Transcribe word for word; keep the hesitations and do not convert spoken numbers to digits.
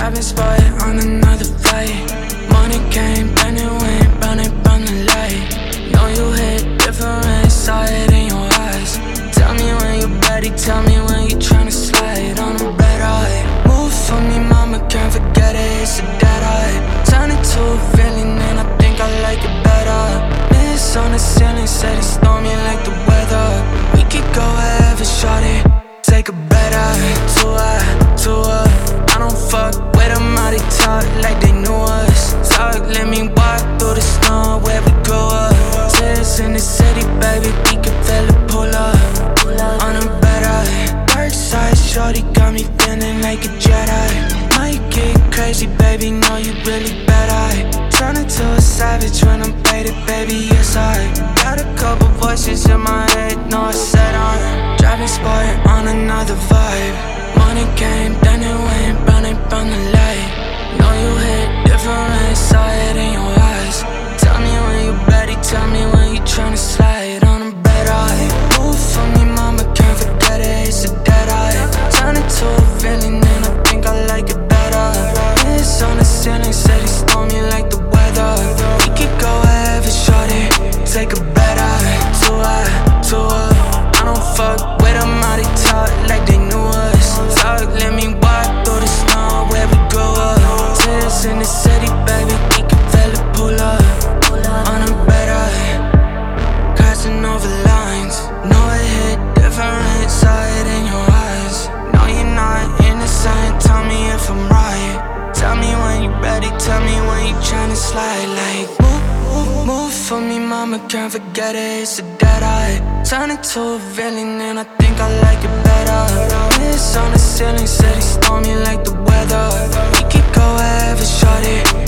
Driving spot on another flight. Money came, then it went, round and round the light. Know you hit different, saw it in your eyes. Tell me when you're ready, tell me when you're tryna slide on a red eye. Move for me, mama, can't forget it, it's a dead eye. Turn it to a villain and I think I like it better. Miss on the ceiling, said it's stormy like the weather. We could go wherever, shorty, take a better. To her, to her, I don't fuck with them, how they talk like they knew us. Talk, let me walk through the snow where we grew up. Tears in the city, baby, we can feel it pull up. On a better, dark side, shorty got me feeling like a Jedi. Might get crazy, baby, know you really better. Turn into a savage when I'm faded, baby, yes I got a couple voices in my head, know I said I'm driving spot on another vibe. Money came, then it went, round and round the light. Know you hit different, saw it in your eyes. Tell me when you're ready, tell me when you're tryna slide on a bed eye. Move for me, mama, can't forget it, it's a dead eye. Turn it to a villain and I think I like it better. Miss on the ceiling, said it's stormy like the weather. We could go wherever, shorty, take a better. To her, to her, I don't fuck with them, how they talk like they knew us. Talk, let me walk through the snow where we grew up. Tears in the city, baby, we can feel it pull up. On a better, crossing over lines. Know it hit different, saw it in your eyes. No, you're not innocent, tell me if I'm right. Tell me when you're ready, tell me when you're tryna slide. Like, move, move, move for me, mama, can't forget it, it's a dead eye. Turn it to a villain and I think I like it better. Miss on the ceiling, said it's stormy like the weather. We could go wherever, shorty,